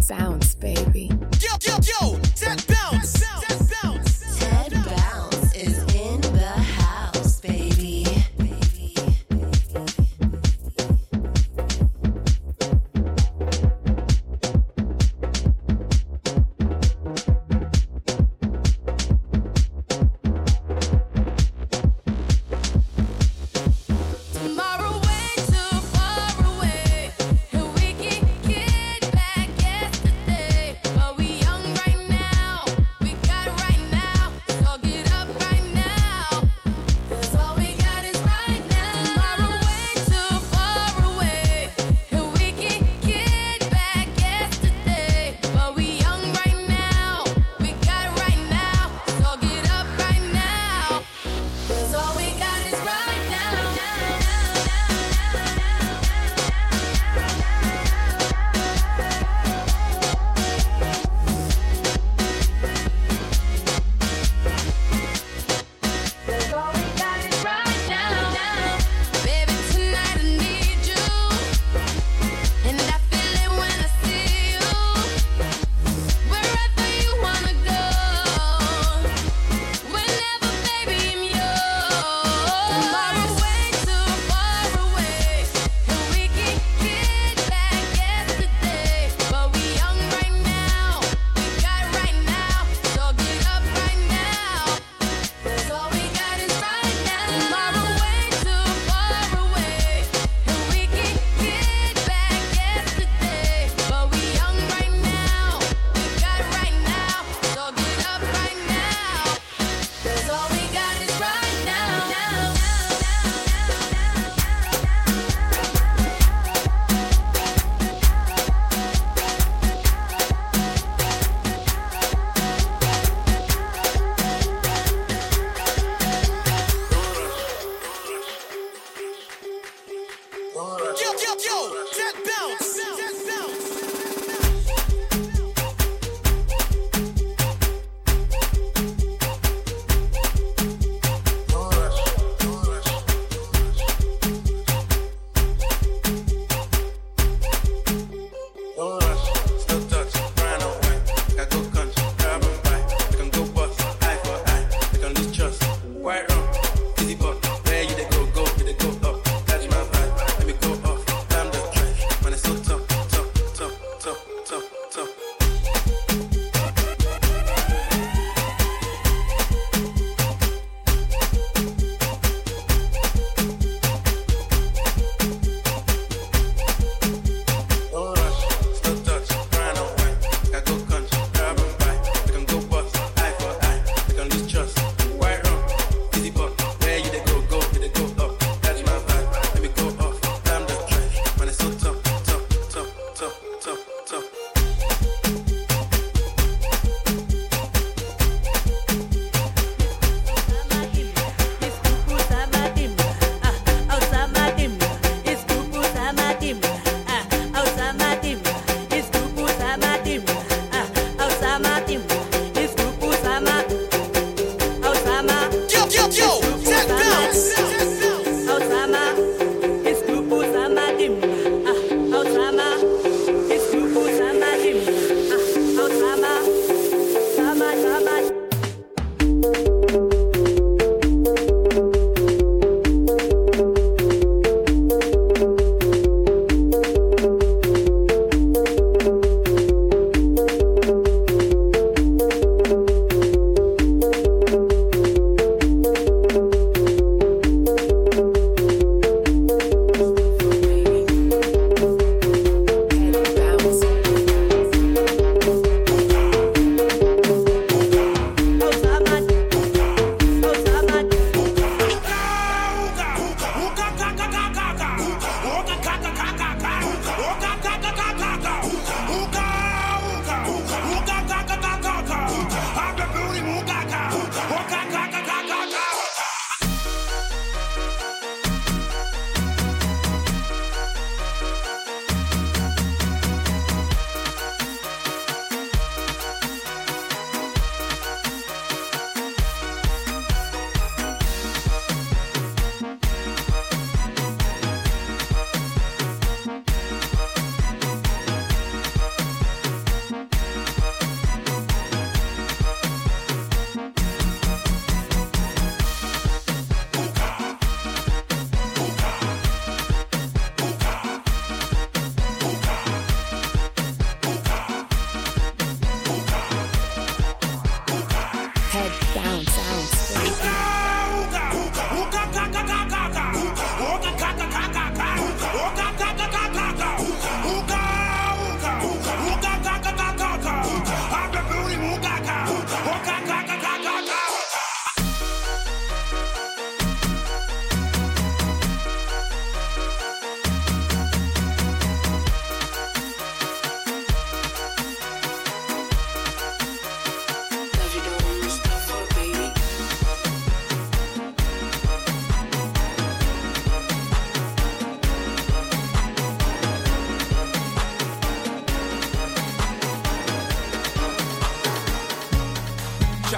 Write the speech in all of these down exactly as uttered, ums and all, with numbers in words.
bounce, baby. Yo, yo, yo, Ted Bounce. Ted Bounce. Ted Bounce is in the house, baby. Where you they go, go, you they go up. Catch my vibe, let me go off. I'm the trash, man, it's so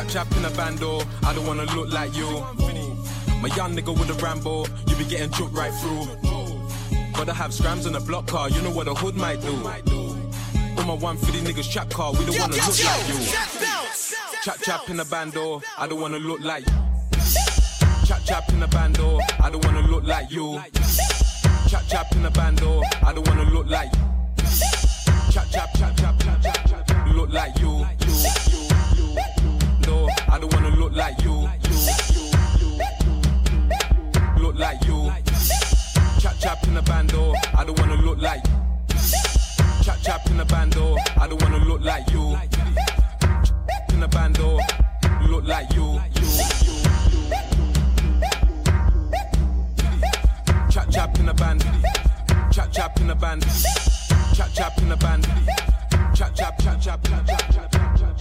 Chap chap in a bando, I don't wanna look like you. My young nigga with a Rambo, you be getting choked right through. Gotta have scrams on a block car, you know what a hood might do. All my one fifty niggas trap car, we don't wanna look like you. Chap chap in a bando, I don't wanna look like you. Chap chap in a bando, I don't wanna look like you. Chap chap in a bando, I don't wanna look like you. Chap chap chap chap chap chap chap, look like you. No, I don't wanna look like you. Look like you. Chap chap in a bando, I don't wanna look like you. Chap chap in a bando, I don't wanna look like you. In a bando, look like you. Chap chap in a band, chap chap in a band, chap chap in a band, chap chap chap chap chap chap chap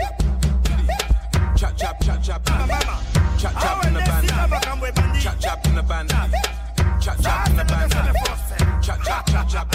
chap chap chap chap chap chap in a band, chap chap in a band, chap chap in a band, chap chap chap chap.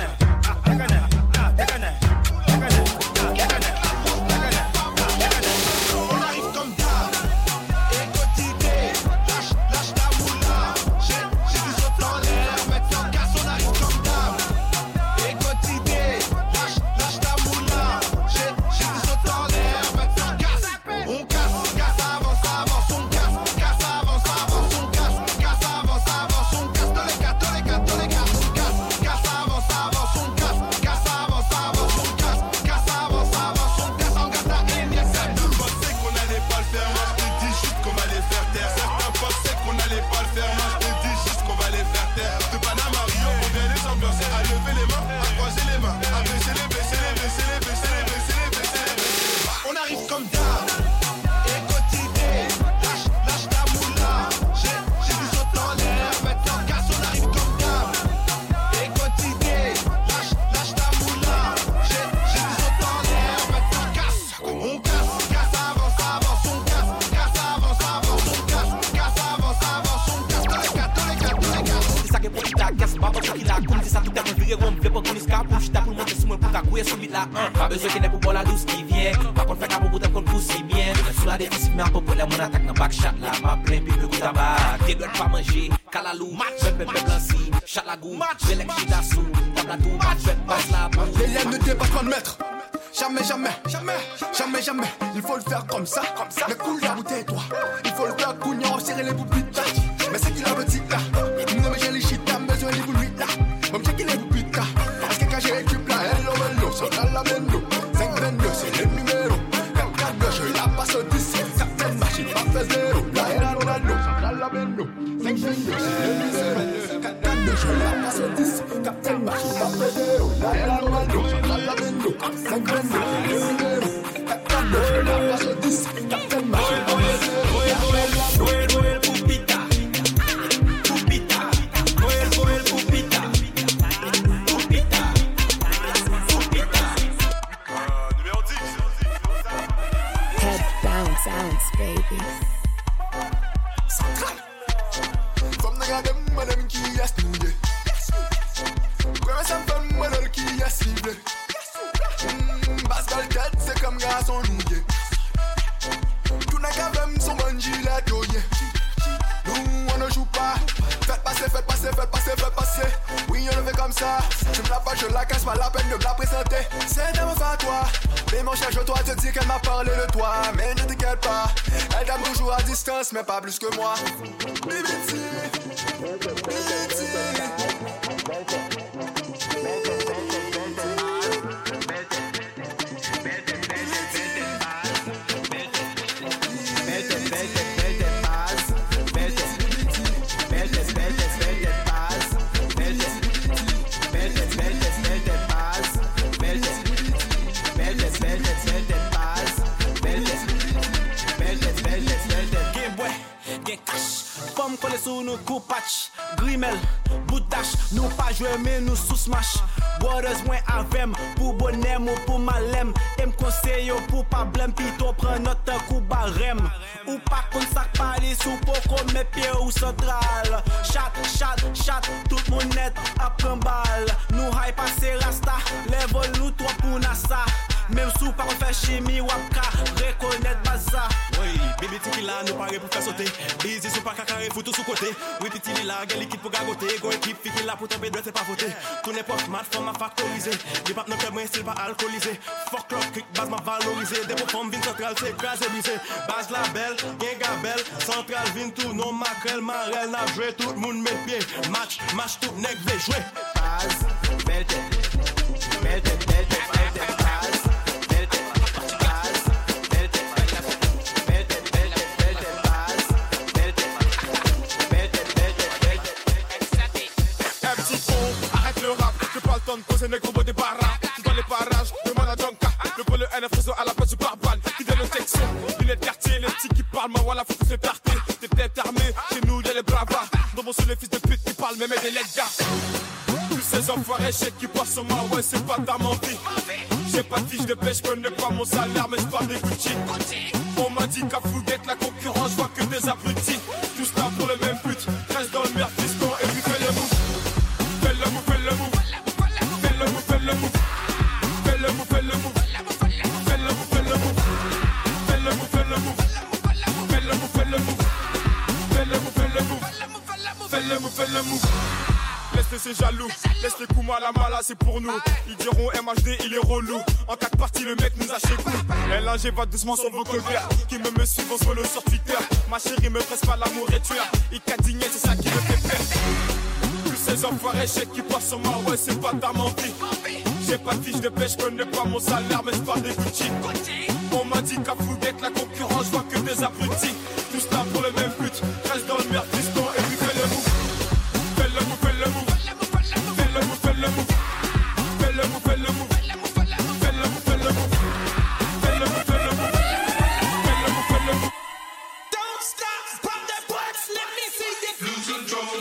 Pas besoin qu'il n'ait pour boire la douce qui vient. Par contre, fait qu'à beaucoup de compte si bien. Sous la défensive, mais à peu près, mon attaque dans back shot là. Ma plein, puis le coup tabac. T'es doit pas manger. Calalou, pep pep blanci. Chat la goût, bélec chidassou. Table à tout, pep passe la boue. Les liens ne dépassent pas le mètre. Jamais, jamais, jamais, jamais, jamais. Il faut le faire comme ça, comme ça. Mais cool la bouteille, toi. Il faut le faire couillon, serrer les boubites là. Mais c'est qui la petite là. Non, mais j'ai les shit là, besoin des boubites là. Même j'ai qui les boubites là. Parce que quand j'ai l'équipe là, hello, hello, ça va la bendo. cinq vingt-deux, c'est le numéro. quatre quarante-deux, je la passe au dix. Certaines machines, pas fait zéro. Là, hello, hello, ça va la bendo. cinq vingt-deux, c'est le numéro. quatre quarante-deux, je la passe au dix. Certaines machines, pas fait zéro. Là, hello, hello, ça va la bendo. cinq vingt-deux, c'est le numéro. quatre quarante-deux, je la passe au dix. Certaines machines, pas fait zéro. Noël, Noël, Poupita. Poupita. Noël, Noël, Poupita. Poupita. Poupita. Numéro dix. Head bounce, bounce, baby. Femme n'a gardé madame qui a snouillé. Quand ça me fait madame qui a ciblé. Basse dans le tête, c'est comme garçon nouillé. Tout n'a qu'à même son bon gilet doyé. Nous on ne joue pas. Faites passer, faites passer, faites passer, faites passer. Oui, on le fait comme ça. Tu me la pas, je la casse, pas la peine de me la présenter. C'est de me faire toi. Mais mon cher, je dois te dire qu'elle m'a parlé de toi. Mais ne t'inquiète pas. Elle t'aime toujours à distance, mais pas plus que moi. Bibiti. Bibiti. Pomme collée sous nous coup patch, Grimel, bout d'ache, nous pas jouer mais nous sous smash. Boireuse moins avem, pour bonnet ou pour malem. Et m'conseille pour pas blême, pito prend notre coup barème. Ou pas qu'on sac parler sous pour qu'on met pied ou central. Chat, chat, chat, tout mon net à prendre balle. Nous high passer rasta, level nous trois pour nasa. Même sous sous par on fait chimie wapka, reconnaître baza. Oui, bébé tiki là, nous paraît pour faire sauter. Busy sur pas carré, faut tout sous côté. Oui, petit là, gars liquide pour gagoter. Go équipe, fiki là pour tomber, doit c'est pas voter. Tout n'importe mat, forme à factoriser. Les papes ne peuvent style pas alcoolisé. Fuck club, kick, base m'a valorisé. Des beaux formes, vin centrale, c'est écrasé, brisé. Base la belle, gang gabelle. Centrale, vin tout, non macrel, marel, n'a joué. Tout le monde met pied. Match, match, tout nègre, veut jouer. Base, belle tête. Belle tête, belle tête, belle tête. Base, belle tête. Base, belle tête. Belle tête, belle tête, belle tête. Base, belle tête. Belle tête, belle tête, belle tête. Un petit con, arrête le rap. J'ai pas le temps de poser négro beau des barras. Tu dans les parages, demande à Jonka. Le pôle N F réseau à la place du barbane. Qui donne une section, lunettes quartier. Les petits qui parlent, moi voilà, faut que c'est tarté. T'es têtes armées, chez nous y'a les bravards. Dans mon sous les fils de pute qui parlent, même des legs gars. Tous ces enfoirés chèques qui passent sur ma ouais, c'est pas ta menti. J'ai pas de fiche de pêche, connais pas mon salaire, mais j'parle des Gucci. On m'a dit qu'à Fouguette, la concurrence, j'vois que des abrutis. Tous là pour le même but, reste dans le mer fiston et puis fais le move. Fais le move, fais le move. Fais le move, fais le move. Fais le move, fais le move. Fais le move, fais le move. Fais le move, fais le move. Fais le move, fais le move. Fais le move, fais le move. Fais le move, fais le move. Laisse ces jaloux, laisse les coups mal à mala, c'est pour nous. Ils diront M H D, il est relou. En quatre parties, le mec nous a chez coup. L un G va doucement sur vos colères. Qui me me suivent, on se follow sur Twitter. Ma chérie me presse pas l'amour et tueur. Il cadignait, c'est ça qui me fait peur. Tous ces enfoirés chèques qui passent sur moi, ouais, c'est pas ta menti. J'ai pas de fiche de pêche, connais pas mon salaire, mais j'parle des Gucci. On m'a dit qu'à Fouguette, la concurrence, j'vois que des abrutis. Tous là pour le même but, reste dans le mer fiston et puis fais le move. Fais le move, fais le move. Fais le move, fais le move. Fais le move, fais le move. Fais le move, fais le move. Fais le move, fais le move. Fais le move, fais le move. Don't stop, pop that butts, let me see you lose control.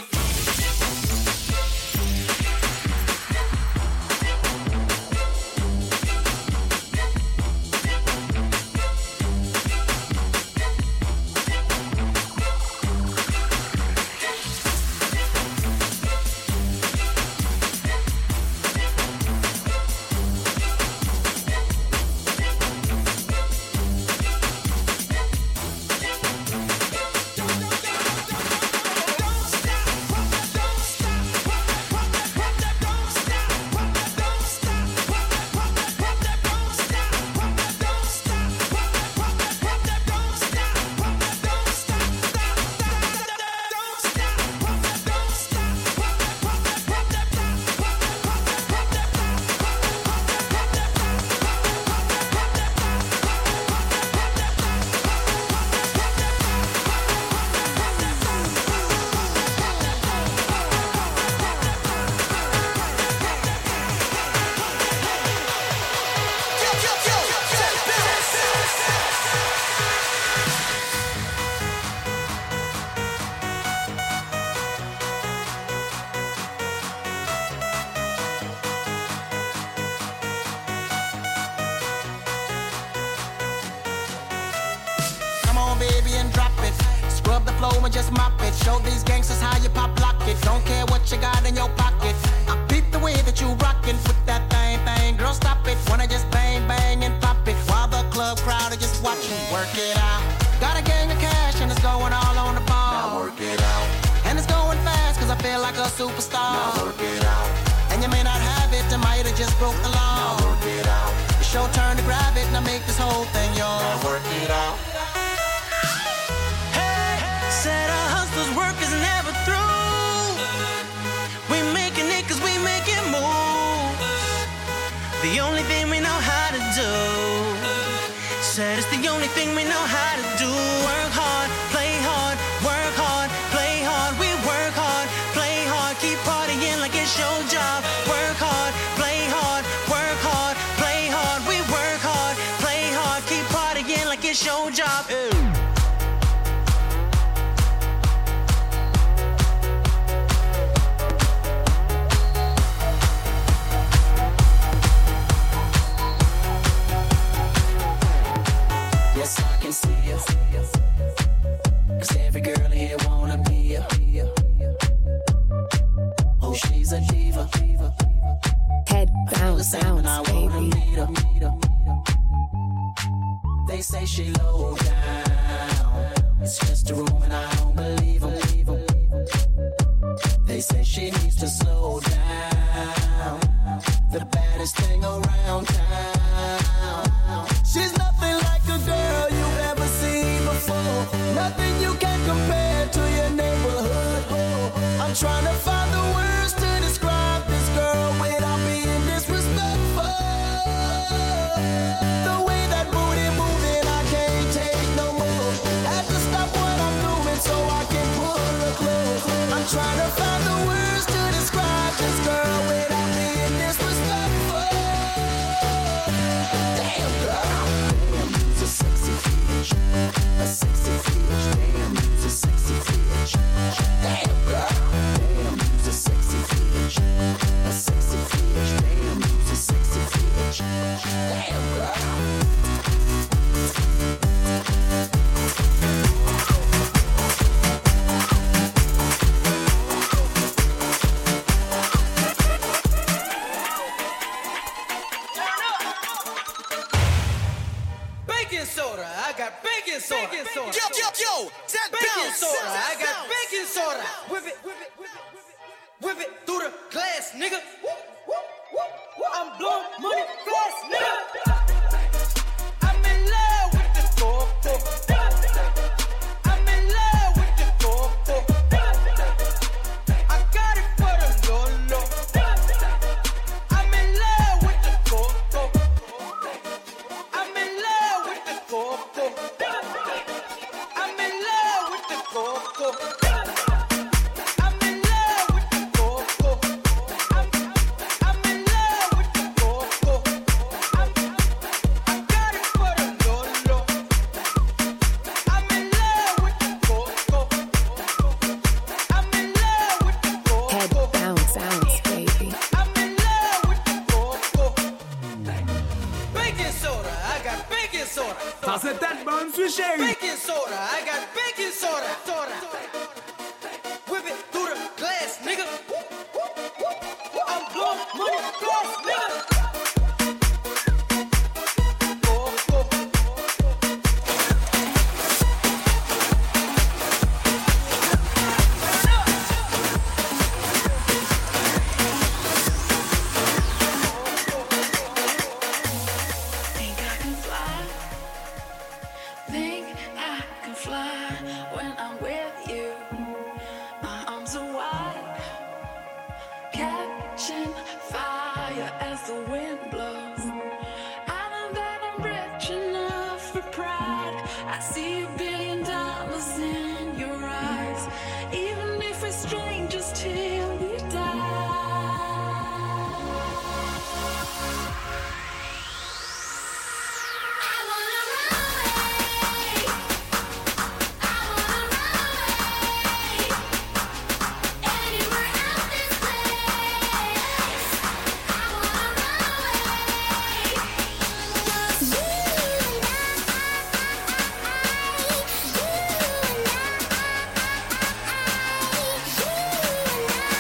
Baby, and drop it. Scrub the flow and just mop it. Show these gangsters how you pop lock it. Don't care what you got in your pocket. I beat the way that you rockin' with that thing, thing. Girl, stop it. Wanna just bang, bang and pop it. While the club crowd are just watching. Work it out. Got a gang of cash and it's going all on the ball. Now work it out. And it's going fast cause I feel like a superstar. Now work it out. And you may not have it, I might have just broke the law. Now work it out. It's your turn to grab it and I make this whole thing yours. Now work it out. Said our hustlers' work is never through. We making it cause we making moves. The only thing we know how to do. Said it's the only thing we know how to do. Work hard, play hard, work hard, play hard. We work hard, play hard, keep partying like it's your job. Work hard, play hard, work hard, play hard. We work hard, play hard, keep partying like it's your job. Ew. Yes, I can see you. Cause every girl here wanna be you. Oh, she's a diva. Head bounce, bounce, baby. They say she low down. It's just a room and I don't believe them. They say she needs to slow down. The baddest thing around town. She's nothing like a girl you've ever seen before. Nothing you can compare to your neighborhood. I'm trying to find the words to describe this girl without being disrespectful. The way that booty moving, I can't take no more. Had to stop what I'm doing so I can pull her close. I'm trying to find the words to describe this girl without being disrespectful. Damn girl, damn, you's a sexy bitch, a sexy bitch. Damn, you's a sexy bitch. Damn girl, damn, you's a sexy bitch, a sexy bitch. Damn, you's a sexy bitch. Damn girl. Baking soda, I got baking soda. Baking soda. Yo, yo, yo, that Baking bounce. soda, I got Bounce. baking soda. Whip it, whip it, whip it, whip it, whip it through the glass, nigga. Whoop, whoop, whoop, whoop. I'm blowing money fast, nigga. I'm in love with the coco. I'm in love with the coco. I got it for the Lolo. I'm in love with the coco. I'm in love with the coco. I'm in love with the coco. I'm in love with the coco. I'm, I'm in love with the coco. I'm, I got it for the Lolo. I'm in love with the coco. I'm in love with the coco. Head bounce sounds, baby. I'm in love with the coco. Baking soda, I got baking soda. Ça c'est tête bonne, suis chérie. Baking soda, I got baking soda. soda. Whip it through the glass, nigga. I'm blowing money fast, nigga. Think I can fly. Think I can fly when I'm with you. My arms are wide, catching fire as the wind blows. I know that I'm rich enough for pride. I see a billion dollars in your eyes, even if we're strangers till we die. I wanna run away. I wanna run away. Anywhere out this place. I wanna run away. Just you and I. You and I. You and I.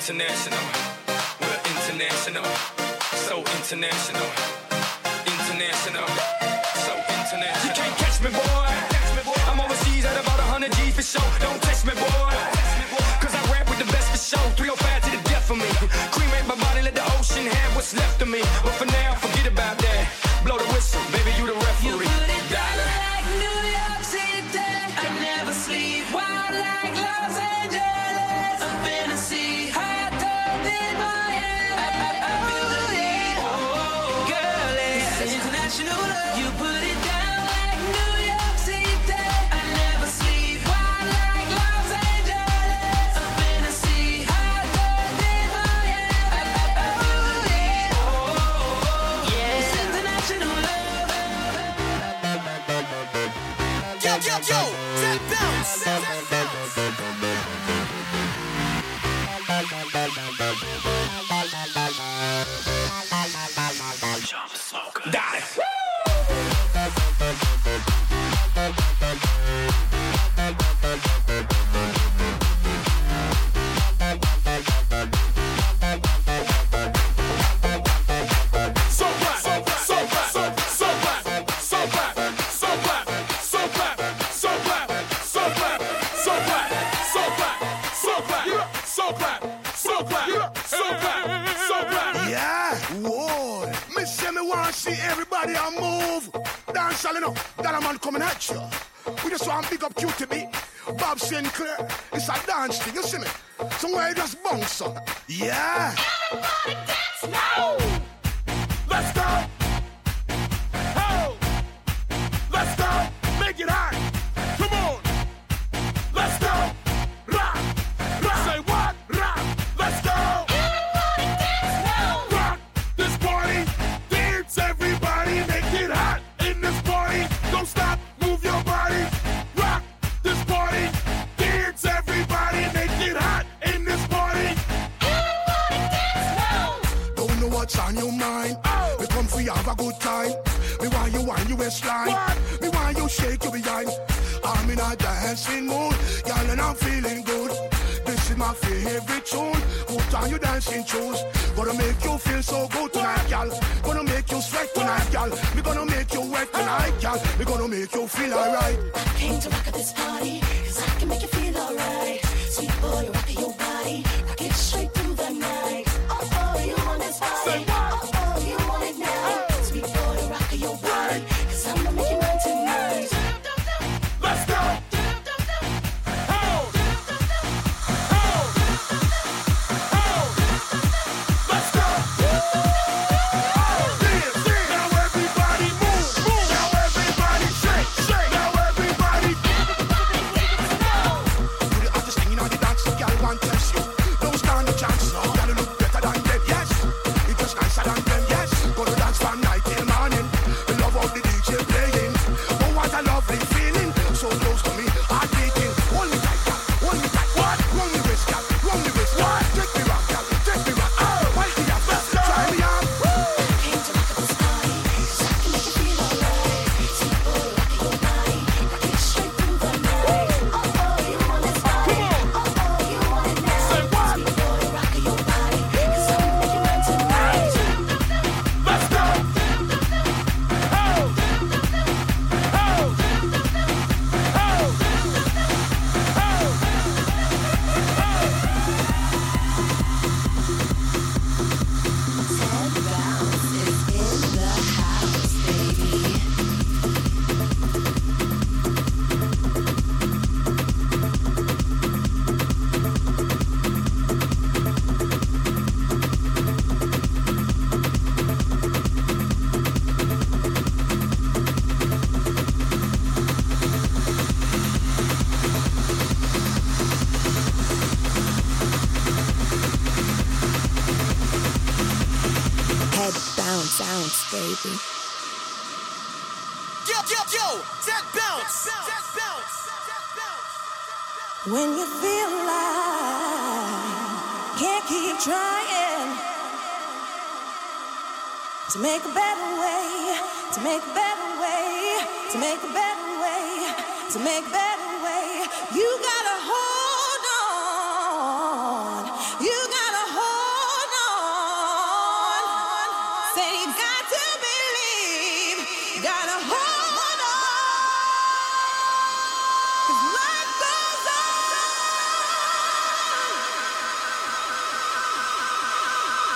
international. We're international. So international. International. So international. You can't catch me, boy. I'm overseas at about one hundred G for show. Don't test me, boy. Cause I rap with the best for show. three oh five to the death for me. Cremate my body, let the ocean have what's left of me. But for now, forget about that. Blow the whistle, baby, you the referee. You put it down like New York City. I never sleep. Wild like Los Angeles. A fantasy. Hotter than Miami. I, I, I feel the heat. Oh, girl, it's international love. You put it down like New York City. I never sleep. Wild like Los Angeles. A fantasy. Hotter than Miami. I, I, I feel the heat. Oh, yeah. It's international love. Yo, yo, yo, that bounce. Die. So black, so black, so black, so so black, so black, so black, so black, so black, so black, so black, so black, so black, so black, so black, so black, so black. Yeah, whoa. Me say me want to see everybody a move. Dance all enough. That a man coming at you. We just want to pick up Q T B. Bob Sinclair. It's a dance thing, you see me? Somewhere you just bounce up. Yeah. Everybody dance now. Let's go. Ho. Let's go. Make it hot. Come on. Let's go. Rock. Rock. Say what? Rock. Let's go. Everybody dance now. Rock this party. Dance everybody. Make it hot in this party. Don't stop. Move your body. Rock this party. Dance everybody. Make it hot in this party. Everybody dance now. Don't know what's on your mind. Oh. We come for you have a good time. Me want you wind your waistline. What? Me want you shake your behind. I'm in a dancing mood, girl, and I'm feeling good. This is my favorite tune. Put on your dancing shoes. Gonna make you feel so good tonight, girl. Gonna make you sweat tonight, girl. We gonna make you wet tonight, girl. We gonna make you feel alright. I came to rock at this party, cause I can make you feel alright. Sweet boy, rock your body, rock it straight through the night. Oh, oh, you want this body? Say what? Oh, oh, you want it now? Sweet boy, rock your body, cause I'm gonna make you mine tonight. Let's go. Ho. Ho. Ho. Let's go. Dance, dance. Now everybody move, move. Now everybody shake, shake. Now everybody. You the hottest thing in all the dance, girl, want to test you. Don't stand a chance, no. Girl, you look better than them, yes. You just nicer than them, yes. Go to dance from night till morning. We love all the D J playing. Oh, what a lovely feeling. So close to me, heart beating. Hold me tight, girl, hold me tight. What? Run the wrist, girl, run the wrist. What? Take me rock, girl, take me rock. Oh, why do you have to try me out? I came to rock at this party, cause I can make you feel alright. Sweet boy, rock your body, rock it straight through the night. Oh, oh, you want this body? Oh, oh, you want it now? Say what? Sweet boy, rock your body, cause I'm gonna make you mine tonight. Let's go. Ho. Ho. Ho. Ho. Ted Bounce is in the house, baby. Head bounce, bounce, baby. Yo, yo, yo, that bounce. That bounce. That bounce. When you feel like can't keep trying to make a better way, to make a better way, to make a better way, to make a better way, you gotta hold on, you gotta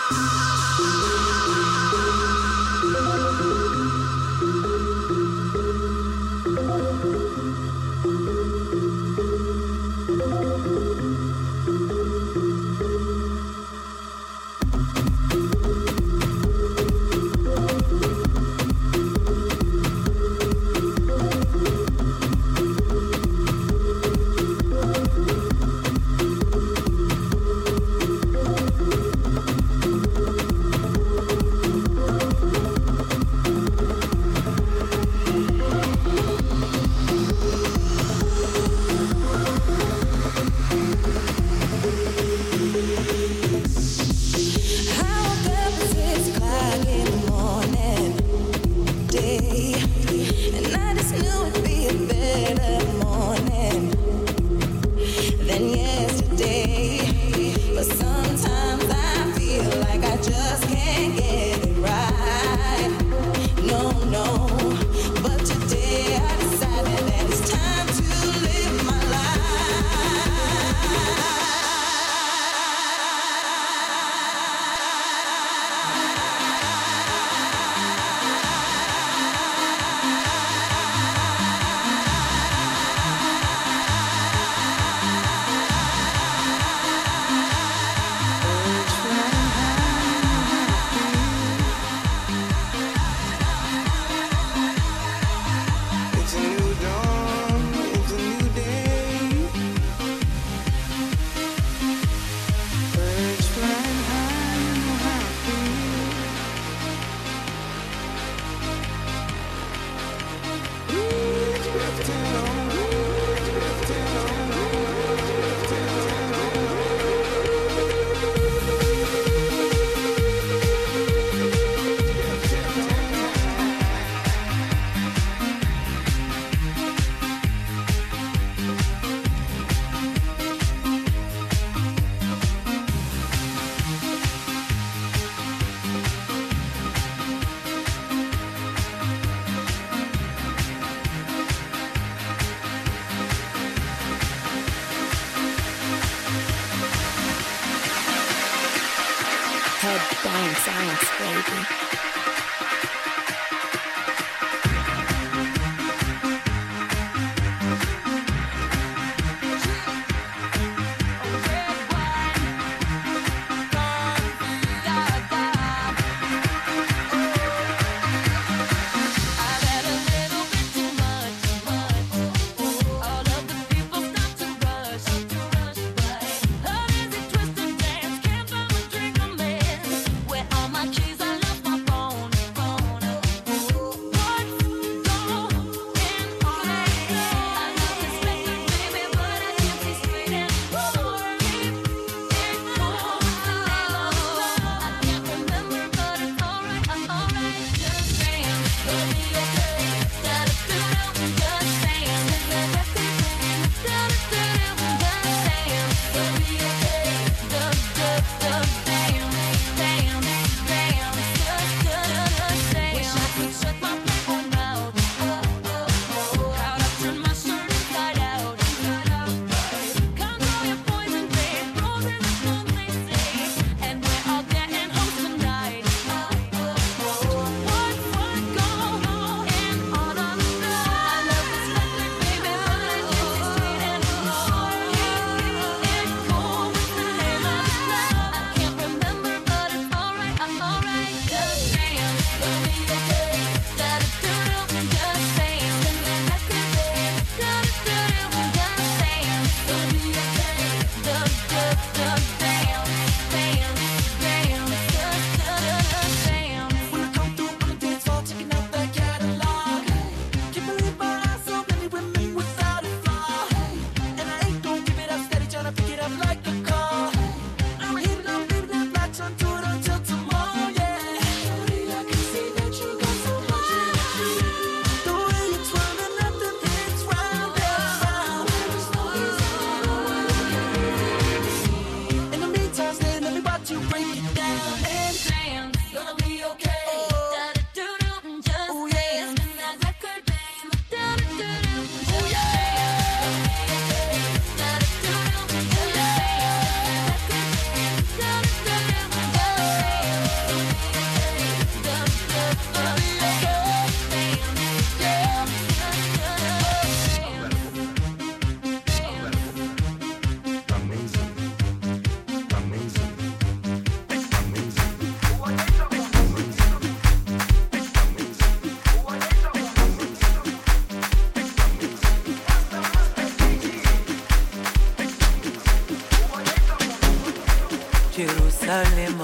Headbang Sounds, baby.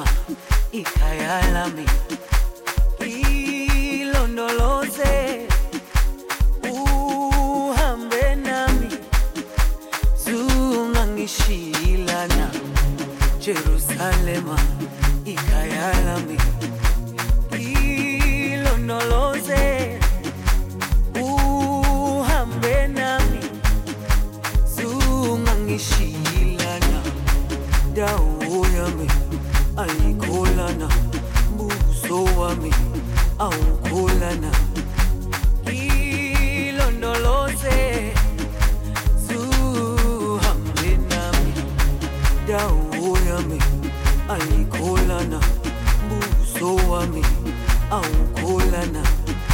Salema, ikayalami, ilondoloze, uhambe nami, zungangishilana, Jerusalema, ikayalami, ilondoloze, uhambe nami, zungangishilana, dawo yami ayikolana, buso wami awukolana, ilondoloze, zuhambe nami, dawo yami ayikolana, buso wami awukolana,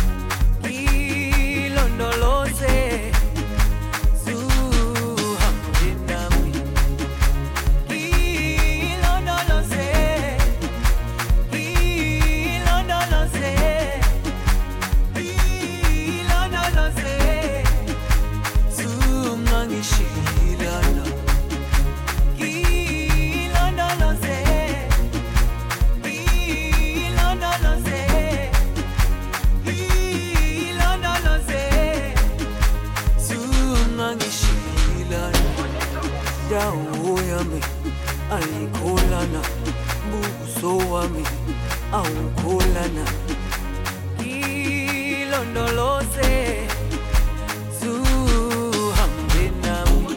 ilondoloze, zuhambe nami, ilondoloze, ilondoloze, ilondoloze, zungangishilana, ilondoloze, ilondoloze, ilondoloze, zungangishilana, dawo yami ayikolana, buso wami awukolana, ilondoloze, zuhambe nami.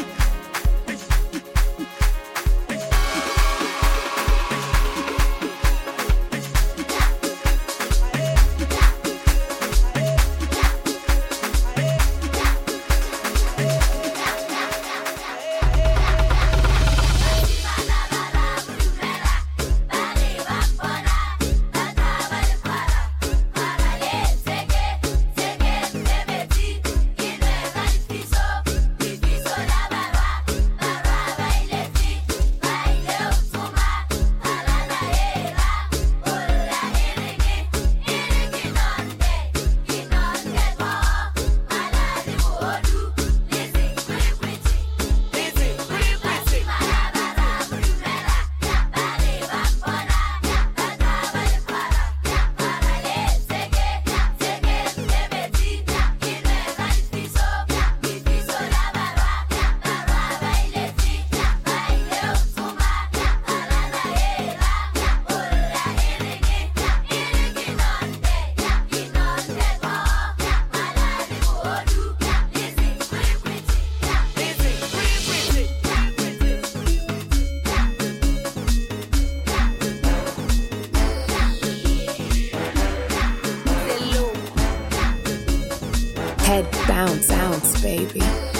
Head bounce, ounce, baby.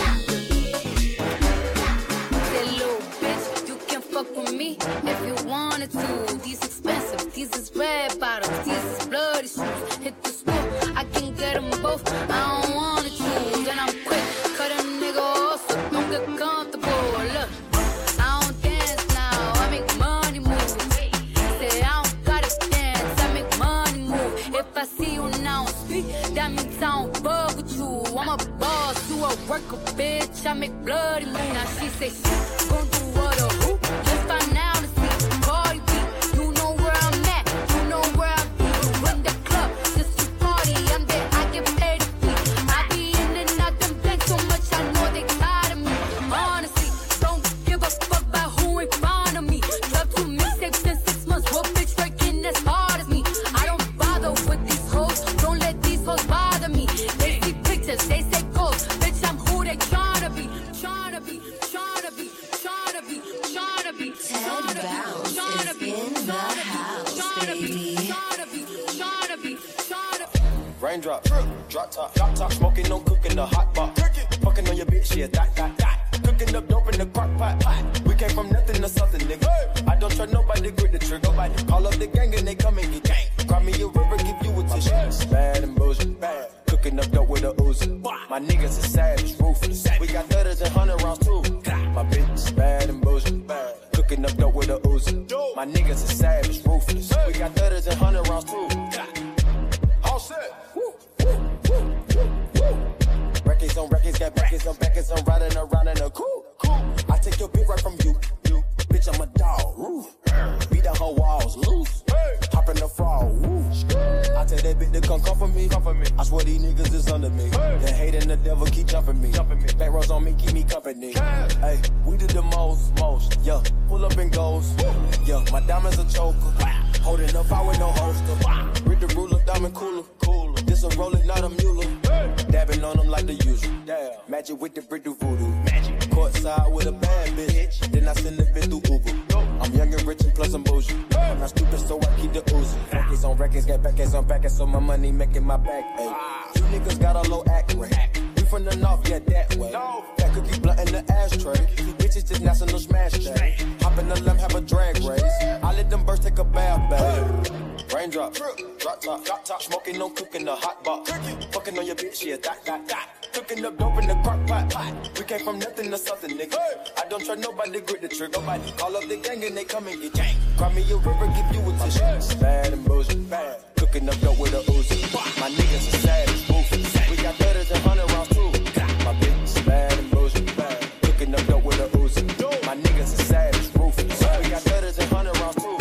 Say, little bitch, you can fuck with me if you wanted to. These expensive, these is red bottoms, these is bloody shoes. Hit the school, I can get them both. I don't wanna choose, and I'm quick. Cut a nigga off, so don't get comfortable. Look, I don't dance now, I make money move. Say I don't gotta dance, I make money move. If I see you now speak, that means I don't fuck with you. I'm a boss, you a worker, bitch. I make bloody move. Now she say, gon' do what a who? Just find out and see. Cardi B, you know where I'm at, you know where I be. When the club, just to party, I'm there, I get paid to be. I be in and out them banks so much, I know they tired of me. Honestly, don't give a fuck about who in front of me. Drop two mixtapes in six months, what bitch working as hard as me? I don't bother with these hoes, don't let these hoes bother me. They see pictures, they say goals, bitch I'm who they tryna be, tryna be, tryna be, tryna be, tryna be, tryna be, tryna be, tryna be, tryna be, tryna be, tryna be. Raindrop, drop top, drop top, smoking, no cooking, the hot pot. Fucking on your bitch, yeah, that, that, that. Cooking up dope in the crock pot, pot. We came from nothing to something, nigga. I don't trust nobody, grip the trigger. Nobody call up the gang and they come and get gang. Cry me a river, give you a tissue. Bad and bullshit, bad. Cooking up dope with a Uzi. My niggas are savage, ruthless. We got thudders and hundred rounds too. My bitch is bad and bullshit, bad. Cooking up dope with a Uzi. My niggas are savage, ruthless. We got thudders and hundred rounds too. All set. Records on records, got records on records. I'm riding around in a coupe. I take your bitch right from you. You, bitch, I'm a dog. Beat the whole wall. come come for me. Come for me. I swear these niggas is under me. Hey. The hate and the devil keep jumping me. Jumping me. Back rows on me, keep me company. Hey, we did the most, most. Yeah, pull up and goes. Yeah, my diamonds a choker. Holding up, I with no holster. Read the ruler, diamond cooler. Cooler. This a roller, not a mule. Dabbing on them like the usual. Damn. Magic with the brick do voodoo. Magic. Courtside with a bad bitch. Then I send the bitch through Uber. I'm young and rich and plus I'm bougie. I'm not stupid, so I keep the Uzi. Focus on records, get back as on back, so my money making my back. Ay. You niggas got a low act rate. We from the north, yeah, that way. That cookie blunt in the ashtray. Bitches just national smash day. Hop in the limb, have a drag race. I let them birds take a bath, babe. Raindrop, drop top, drop top, smoking, no cooking the hot box. Fucking on your bitch, yeah, dot, dot, dot. Cooking up dope in the crock pot, pot. We came from nothing to something, nigga. I don't trust nobody, grip the trigger. Nobody call up the gang and they come and get gang. Cry me a river, give you a tissue. Bad and bullshit, bad. Cooking up dope with a Uzi. My niggas are savage, ruthless. We got better than hundred rounds too. My bitch is bad and bullshit, bad. Cooking up dope with a Uzi. My niggas are savage, ruthless. We got better than hundred rounds too.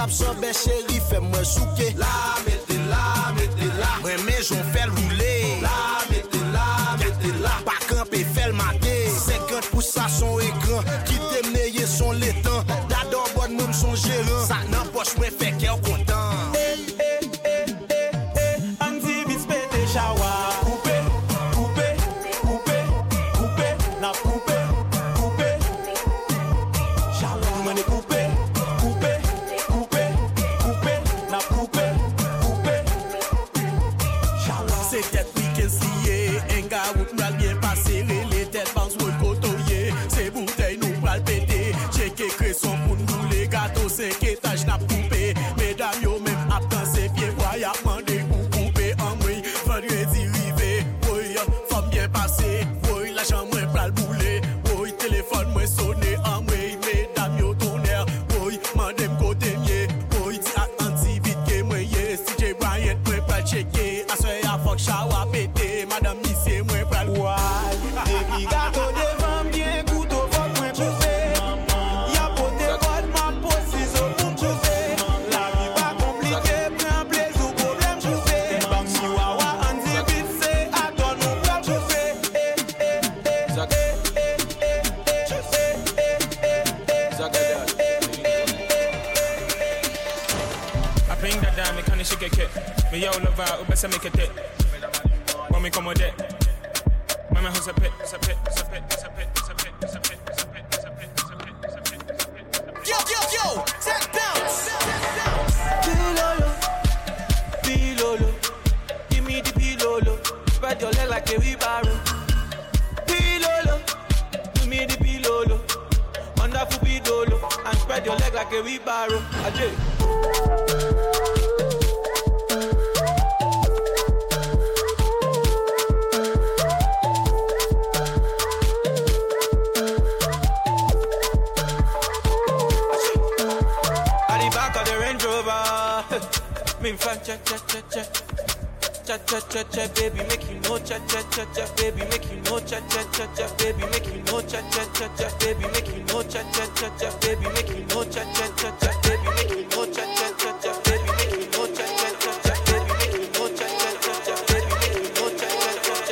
rap sans ben chéri, fais-moi souquer. La, mettez la, mettez la. Moi, maison fait le rouler. La, mettez la, mettez la. Pas camper, fait le maté. cinquante pour ça son écran. Qui t'aime son l'étang. D'adore, bonne monde son gérant. Ça n'empoche, moi, fait qu'elle content. Cinq étages n'a coupé, mesdames yo même attend ses pieds, voyez mandé ou coupé en moi, vendredi rivé, oui, femme bien passé, oui, la chambre est pral boulé, oui, téléphone moi sonné en moi, mesdames yo tonnerre, oui, mandem côté mieux, oui, dis attentif vite que moi yé, si j'ai Bryant moi pral checker, à ce y'a fuck shower pété, madame monsieur moi pral ouais, et gâteau devant bien couteau fuck moi coupé. Me yo love out, ou better make a dip. When we come with it, mama who's a pit, it's a pit, it's a pit, it's a pit, it's a pit, it's a pit, it's a pit, it's a pit, it's a pit, it's a pit, it's a pit. Yo, yo, yo, take bounce. Pilolo, pilolo, give me the pilolo. Spread your leg like a wheelbarrow. Pilolo, give me the pilolo. Wonderful pilolo, and spread your leg like a wheelbarrow. Ajay. Me fan cha cha cha cha cha cha cha cha baby make you know cha cha cha cha baby make you know cha cha cha cha baby make you know cha cha cha cha baby make you know cha cha cha cha baby make you know cha cha cha cha baby make you know cha cha cha cha baby make you know cha cha cha cha baby make you know cha cha cha cha baby make you know cha cha cha cha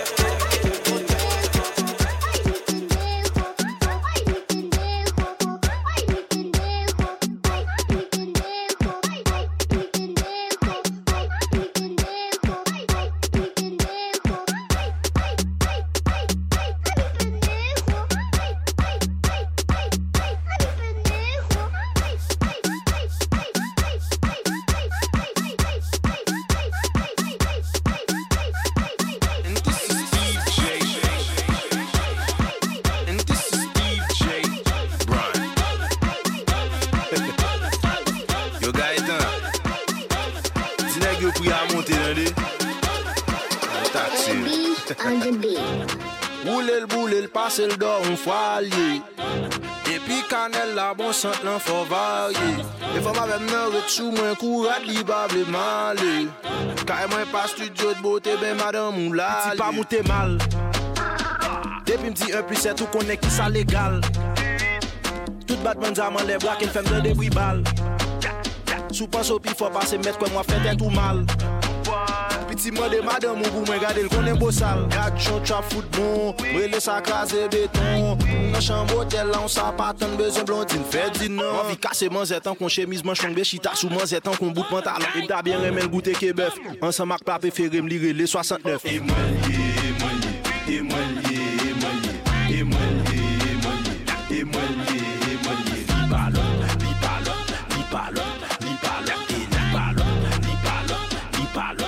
C'est le dos, on foyer. Et puis cannelle la bon sang l'en faut varier. Les femmes avec moi retour moins courant libable mal. Car moi pas studio de beauté ben madame ou là. Si pas monter mal. Depuis me dit un plus c'est tout connaît qui ça légal. Tout Batman diamant les bras qu'une femme de débris balle. Sous pense au pif faut passer mettre quoi moi fait tout mal. Petit moi de madame ou pour me garder le connaît beau sale. Garde chon trap foot bon, brûler sa crasé béton. Dans chambre hôtel là on s'a pas tant besoin blondine fait dit non. On vit casser manzette qu'on chemise manchon béchita sous manzette qu'on bout de pantalon. Il t'a bien aimé le goûter que bœuf. Ensemble avec pas préféré me lire les soixante-neuf. Et moi lié, moi lié, et moi lié, moi lié, et moi lié, moi lié, et moi lié, moi lié. Li ballon, li ballon, li ballon, li ballon, li ballon, li ballon, li ballon.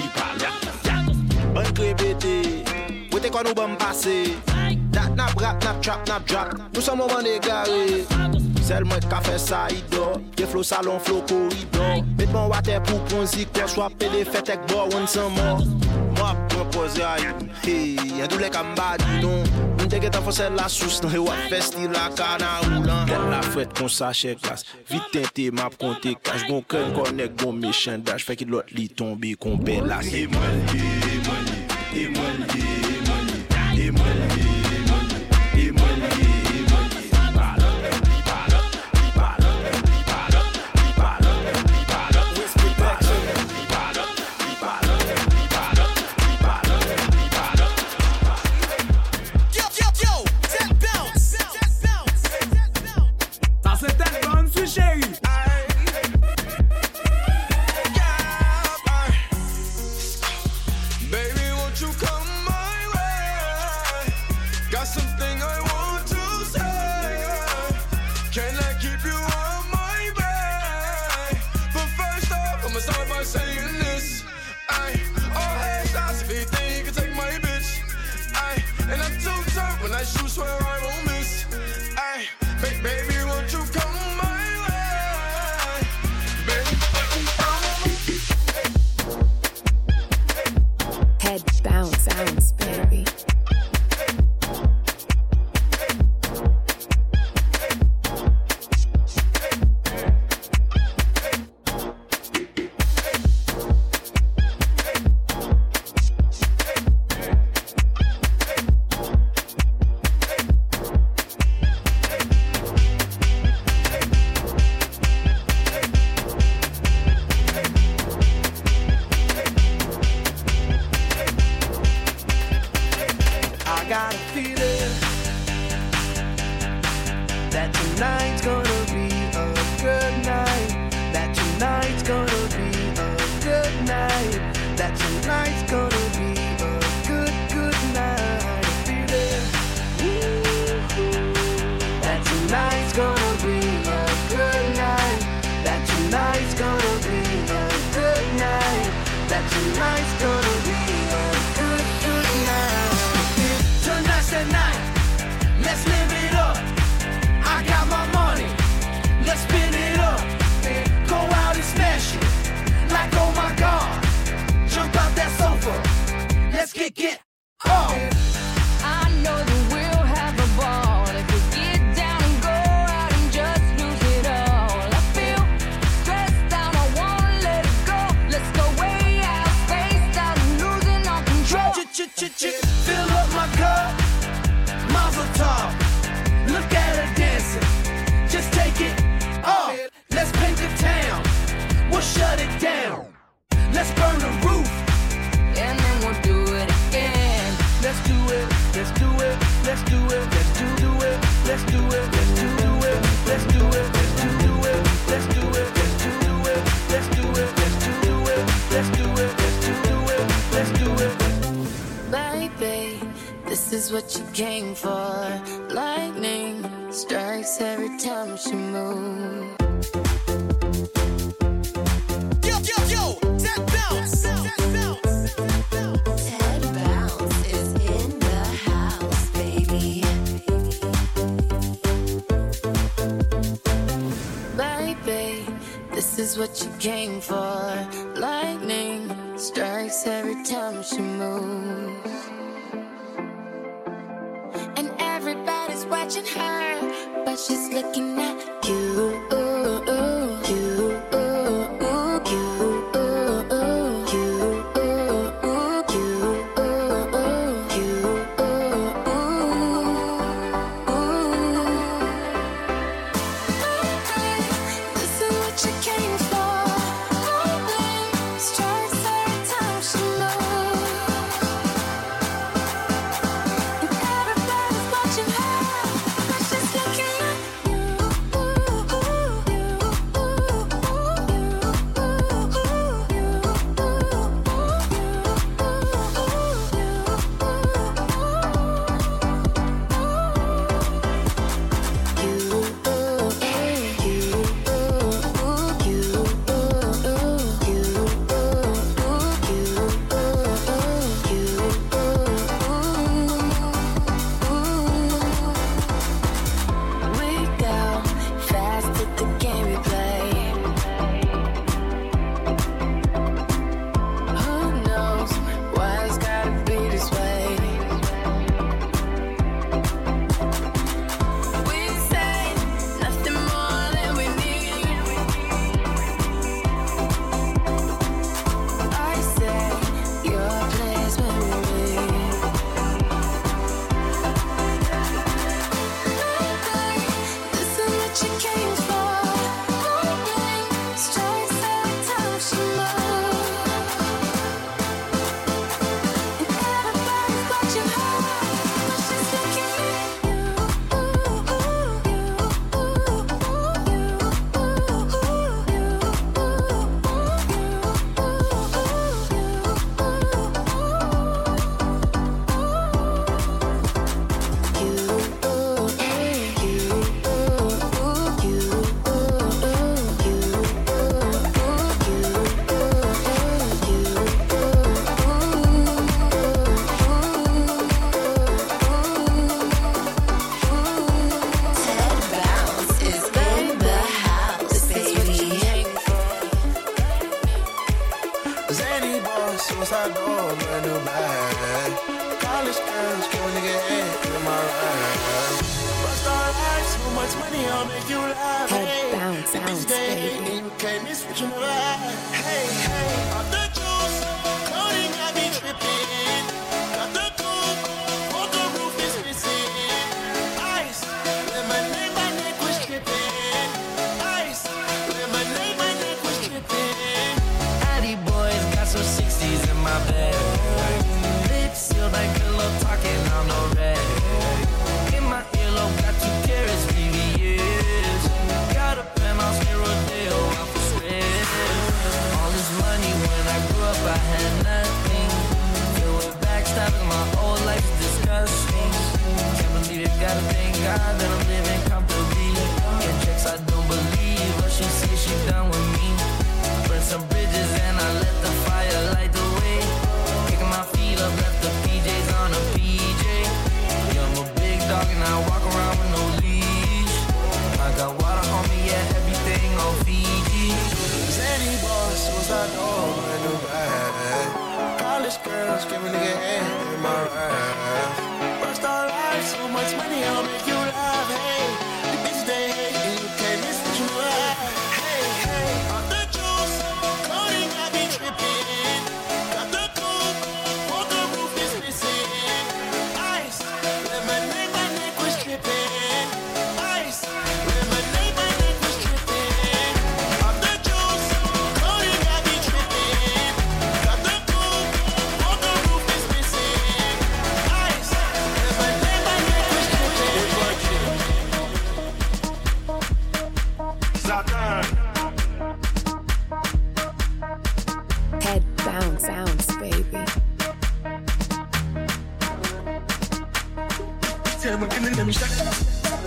Bon crébété, où t'es quoi nous bon passer? Dat nap rap, nap trap, nap drop. Nous sommes au moment d'égaré. Seulement qu'a fait ça, il dort. Des flots salon, flots corridor. Mets mon water pour prendre zik, quoi soit pédé, fait avec bois, on s'en mort. Moi, propose à hey, y'a tous les cambades, non. On te get en fossé la sauce, dans le wap festi la cana roulant. Tête la frette qu'on sache classe. Vite teinté, map compté cash. Bon cœur connect, bon méchant dash. Fait qu'il l'autre lit tombe, qu'on paie la. Et moi, et moi, et moi, et moi, et moi, et moi, et moi, tonight's gonna be a good night. That tonight's gonna be a good night. That tonight's gonna be a good, good night. Feel it. That tonight's gonna be a good night. That tonight's gonna be a good night. That tonight's gonna be a good, good night. Tonight's the night. Let's live it up. I got my money. Let's spin it up. Go out and smash it. Like oh my God. Jump out that sofa. Let's get get up. I know that we'll have a ball if we get down and go out and just lose it all. I feel stressed out, I wanna let it go. Let's go way out, spaced out, and losing all control. Fill up my cup, Mazel tov. Look at her dancing, just take it off. Let's paint the town, we'll shut it down. Let's burn the roof, and then we'll do it again. Let's do it, let's do it, let's do it, let's do do it, let's do it, let's do do it, let's do it, let's do do it, let's do it, let's do do it, let's do it, let's do do it, let's do it, let's do do it, let's do it. Baby, this is what you came for. Lightning strikes every time she moves. Yo, yo, yo, Ted Bounce. Ted Bounce. Ted Bounce is in the house, baby. Baby, this is what you came for. Lightning strikes every time she moves. And everybody's watching her, but she's looking at you. Suicide door, brand new bag. College girls, kill a nigga head in my ride. Bust all lights, so much money, I'll make you laugh. Head bounce, bounce, baby. You can't miss what you never had. Hey, hey, off the juice, coding got me tripping. Got the coupe, all the roof is missing. Ice, lemonade, my neck was tripping. Ice, lemonade, my neck was tripping. Addy boys got some sixties in my bag. Lips sealed like pillow talking on the rag. In my earlobe got two carrots, V V S. I know I do bad. College girls give a nigga head in my ride. First all life, so much money, I'll make you laugh. Hey, the bitch they hate, and you can't miss what you have. Hey, hey, off the juice, coding got me tripping. Got the coupe, what the roof is missing. Ice, lemonade, my neck was tripping. Ice, lemonade, my neck was tripping. Off the juice, coding got me tripping. Got the coupe, what the roof is missing. Ice, lemonade, my neck was tripping. Saturn. Head bounce, bounce, baby. Tell me, give me, let me shut up.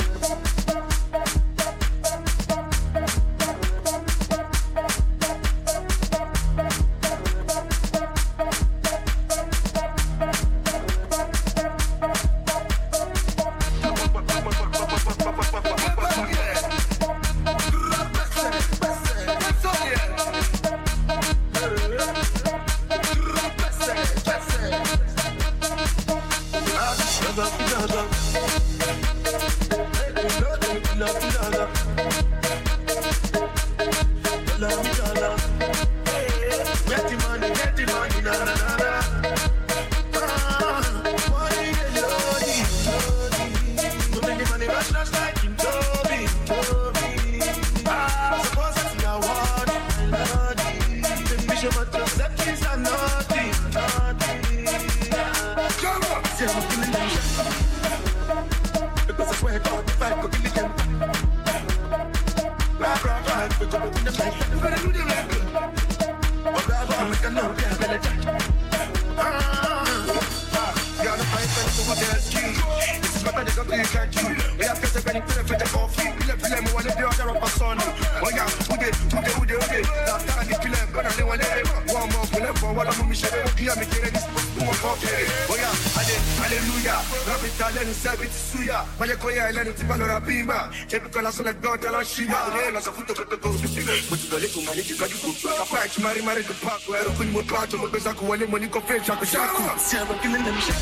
Mari mari the park, where I couldn't move out to my business, when the money go fetch, I could shaku. See, I'm killing them shit.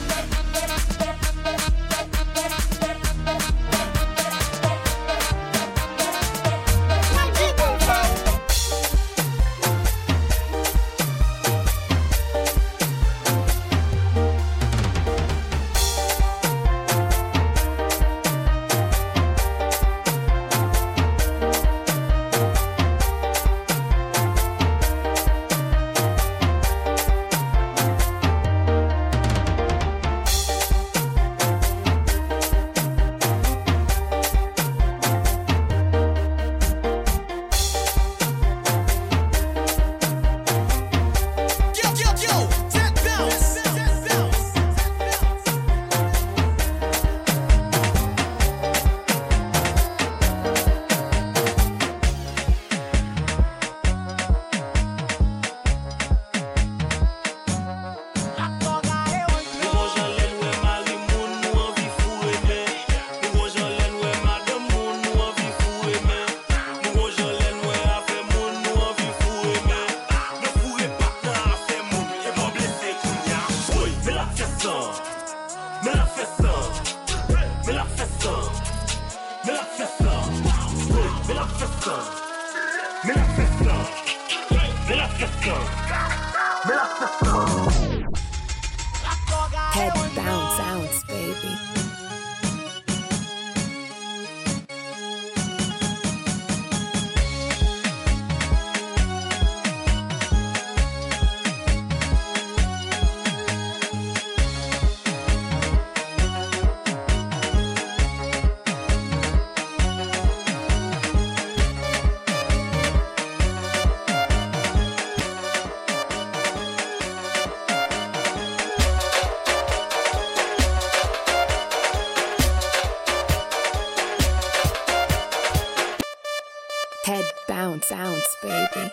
Head bounce, bounce, baby. Head bounce, bounce, baby.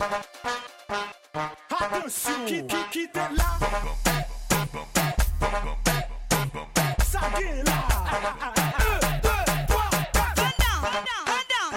Attention, qui, qui, qui t'es là? Ça vient là. Un, deux, trois, quatre.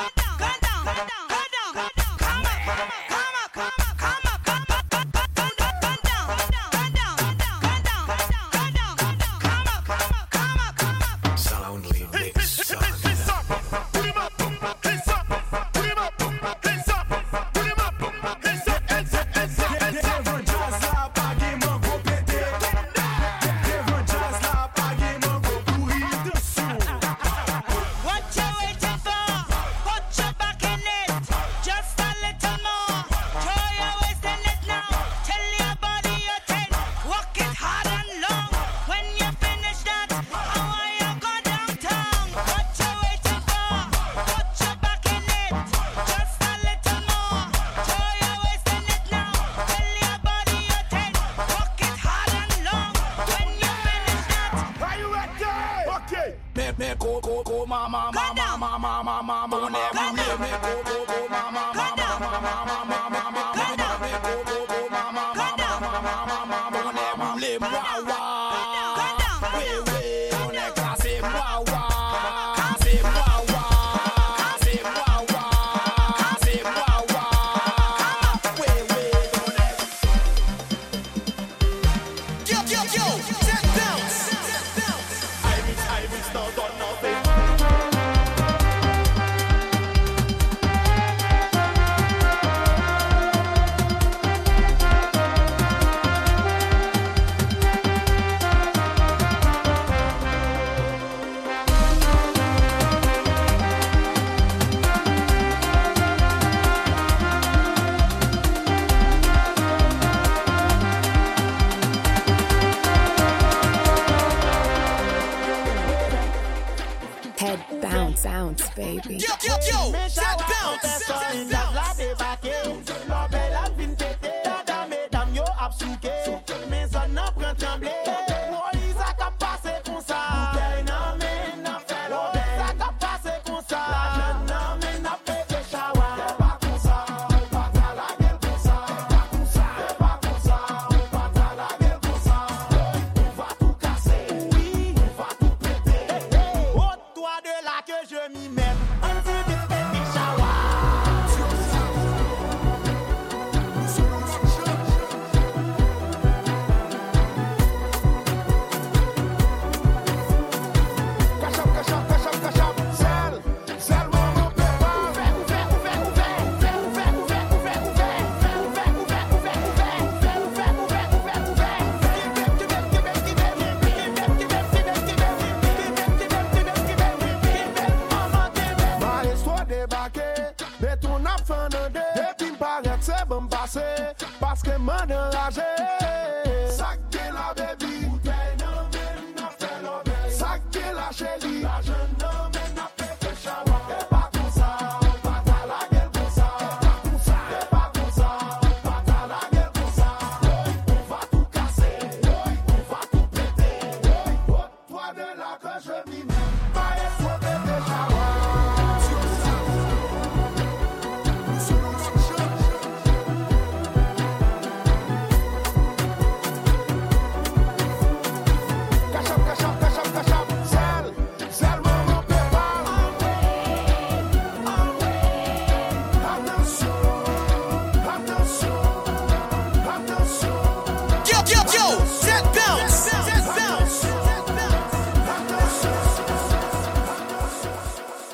Sounds, baby. Yo, yo, yo, that bounce. Parce que m'en enragé